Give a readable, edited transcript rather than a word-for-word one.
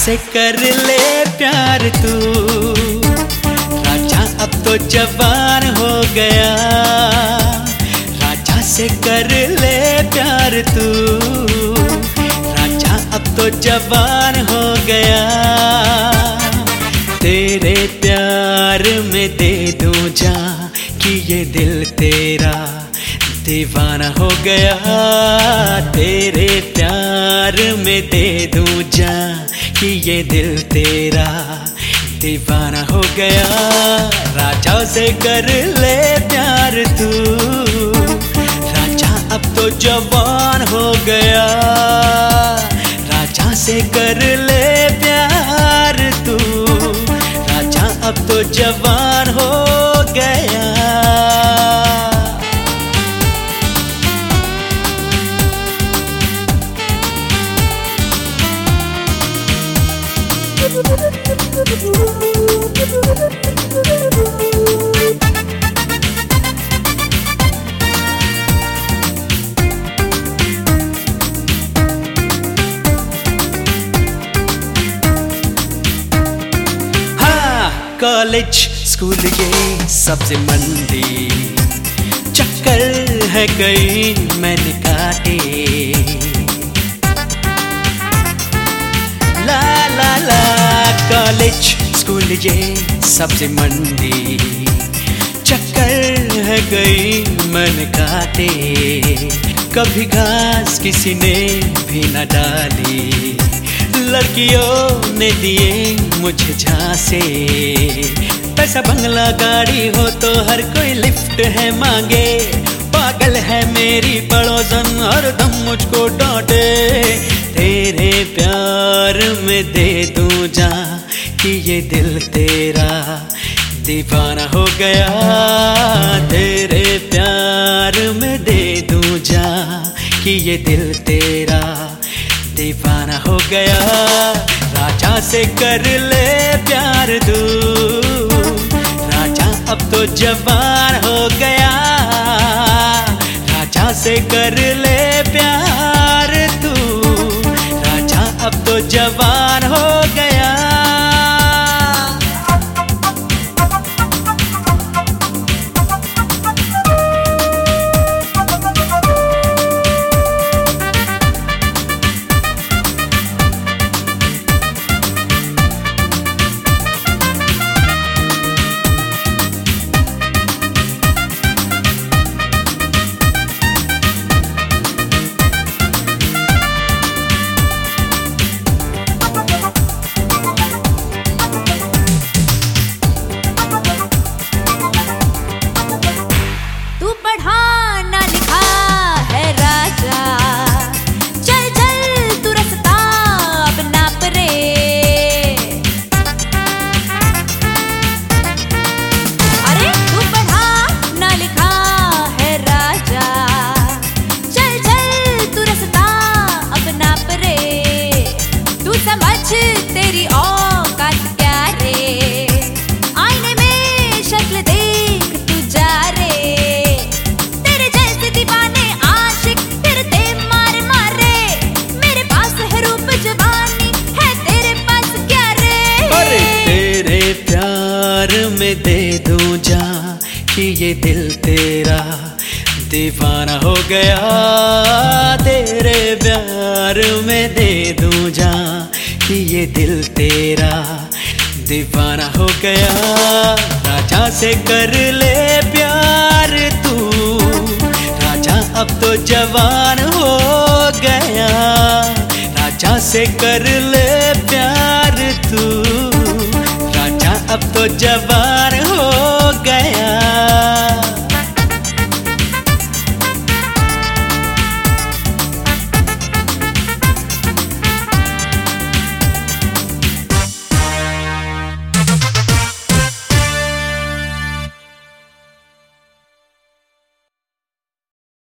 से कर ले प्यार तू, राजा अब तो जवान हो गया। राजा से कर ले प्यार तू, राजा अब तो जवान हो गया। तेरे प्यार में दे दूं जान कि ये दिल तेरा दीवाना हो गया। तेरे प्यार में दे दूं जान कि ये दिल तेरा दीवाना हो गया। राजा से कर ले प्यार तू, राजा अब तो जवान हो गया। राजा से कर ले प्यार तू, राजा अब तो जवान हो गया। कॉलेज स्कूल ये सबसे मंदी चक्कर है कई मैंने काटे। ला ला ला कॉलेज स्कूल ये सबसे मंदी चक्कर है कई मैंने काटे। कभी घास किसी ने भी न डाली, लड़कियों ने दिए मुझे झांसे। पैसा बंगला गाड़ी हो तो हर कोई लिफ्ट है मांगे। पागल है मेरी पड़ोसन हर दम मुझको डांटे। तेरे प्यार में दे दूं जान कि ये दिल तेरा दीवाना हो गया। तेरे प्यार में दे दूं जान कि ये दिल तेरा दीवाना हो गया। राजा से कर ले प्यार तू, राजा अब तो जवान हो गया। राजा से कर ले प्यार तू, राजा अब तो जवान हो गया। तेरी औकात क्या रे, आईने में शक्ल देख तू जा रे। तेरे जैसे दीवाने आशिक फिरते मारे मारे। मेरे पास है रूप जवानी है तेरे पास क्या रे। अरे तेरे प्यार में दे दूं जान कि ये दिल तेरा दीवाना हो गया। तेरे प्यार में दे दूं जान कि ये दिल तेरा दीवाना हो गया। राजा से कर ले प्यार तू, राजा अब तो जवान हो गया। राजा से कर ले प्यार तू, राजा अब तो जवान